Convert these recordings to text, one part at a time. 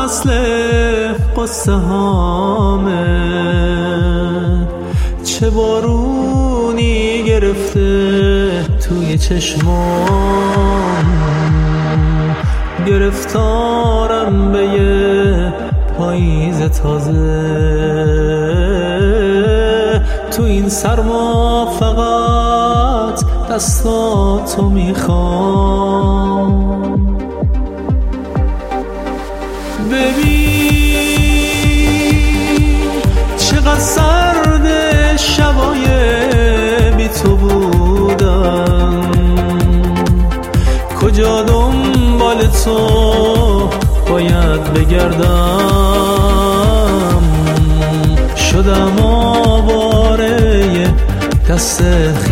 فصل قصه هامه، چه بارونی گرفته توی چشمام، گرفتارم به یه پاییز تازه. تو این سرما فقط دستاتو میخوام. ببین چقدر سرد شبای بی تو بودم، کجا دنبال تو باید بگردم. شدم آواره دست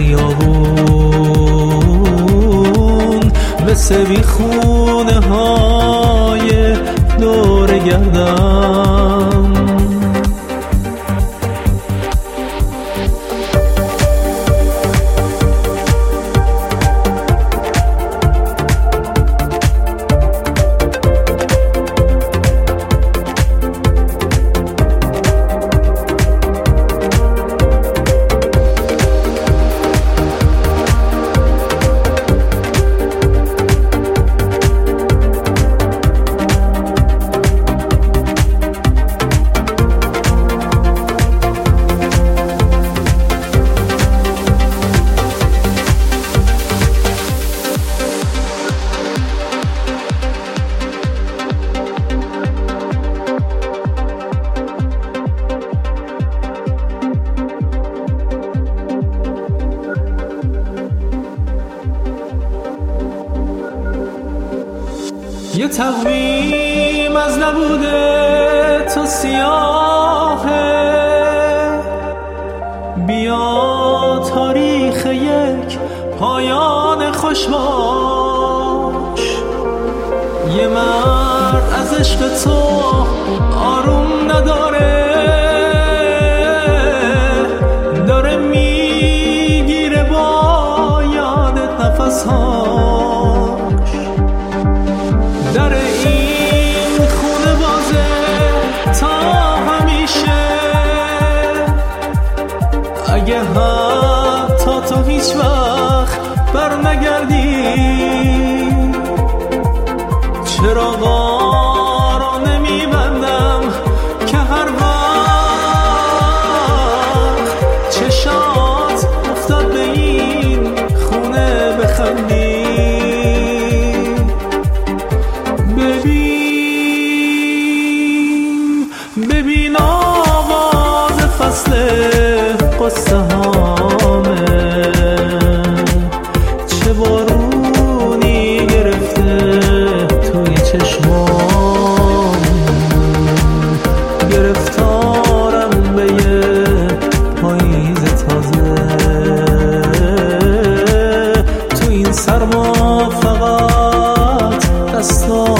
خیابون، مثل بیخونه های دور گردم. یه تقویم از نبوده تو سیاهه، بیا تاریخ یک پایان خوش باش. یه مرد از عشق تو آروم نداره، داره میگیره با یادت نفس‌هاش. در این خونه بازه تا همیشه، اگه حتی تو هیچ وقت بر نگردی، چراغا رو نمیبندم که هر وقت چشات افتاد به این خونه بخندی. ببین آغاز فصل قصه هامه، چه بارونی گرفته توی چشمام، گرفتارم به یه پاییز تازه. تو این سرما فقط دستام